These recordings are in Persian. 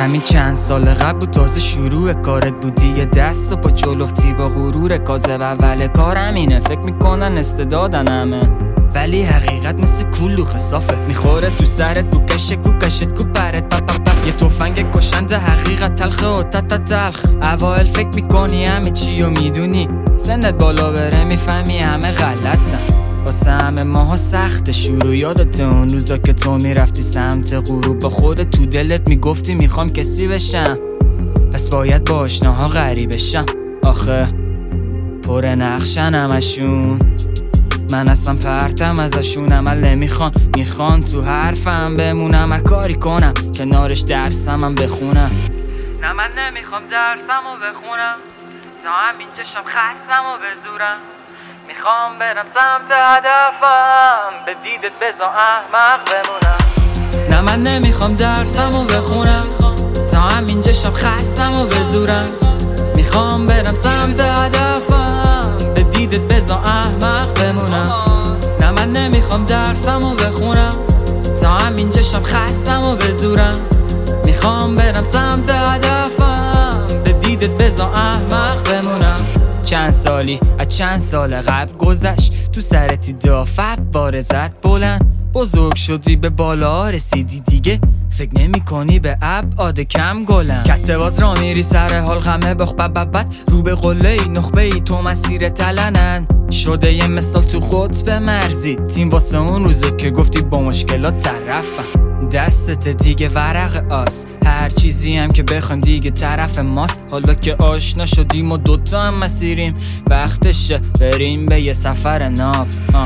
همین چند سال قبل بود تازه شروع کارت بودی، یه دست و پا جلوفتی با غرور کاذب. اول کار همینه، فکر میکنن استعدادن همه، ولی حقیقت مثل کلوخ صافه، میخوره تو سرت، کو کشت کو پرت یه تفنگ کشنده، حقیقت تلخه و تلخ. اوائل فکر میکنی همه چی و میدونی، سنت بالا بره میفهمی همه غلطن. واسه همه ماها سخت شروع، یادت اون روزا که تو میرفتی سمت غروب، با خودت تو دلت میگفتی میخوام کسی بشم، پس باید با آشناها غریب بشم. آخه پر نقشن همشون، من اصلا پرتم ازشون، عمل میخوان تو حرفم بمونم، هر کاری کنم کنارش درسم بخونم. نه من نمیخوام درسم و بخونم، تا همین چشم خستم و بزورم، میخوام برم سمت هدفم، به دیدت بزا احمق بمونم. نه من نمیخوام درسم و بخونم، تا همین چشم خستم و بزورم، میخوام برم سمت هدفم، به دیدت بزا احمق بمونم. نه من نمیخوام درسم و بخونم، تا همین چشم خستم و بزورم، میخوام برم سمت هدفم، به دیدت بزا احمق بمونم. چند سالی از چند سال قبل گذشت، تو سرتی دافت بارزت بلند، بزرگ شدی به بالا رسیدی دیگه، فکر نمی کنی به ابعاد کم گلم. کتواز را میری سر حال غمه بخ بد رو به قله ای نخبه ای تو مسیر تلنن، شده یه مثال تو قطب مرزی تیم، واسه اون روزه که گفتی با مشکلات طرفم. دستت دیگه ورق آس، هر چیزی هم که بخوایم دیگه طرف ماست. حالا که آشنا شدیم و دوتا هم مسیریم، وقتشه بریم به یه سفر ناب.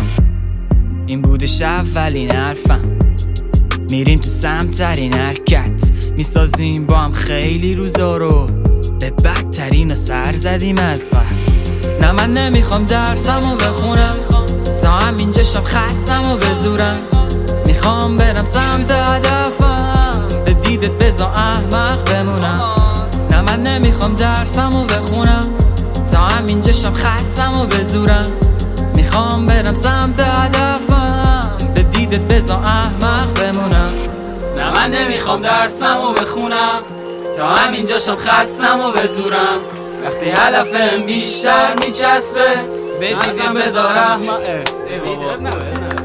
این بودش اولین حرفم، میریم تو سمترین حرکت، میسازیم با هم خیلی روزا رو، به بدترین و سر زدیم از وقت. نه من نمیخوام درسم و بخونم، تا همین چشم خستم و بزورم، میخوام برم سمت هدفم، به دیدت بزا احمق بمونم. نه من نمیخوام درسم و بخونم، تا همین چشم خستم و بزورم، میخوام برم سمت هدفم، به دیدت بزا احمق بمونم. نه من نمیخوام درسم و بخونم، تا همین جاشم خستم و بزورم، وقتی هدفم بیشتر میچسبه، به دیدم بزا احمق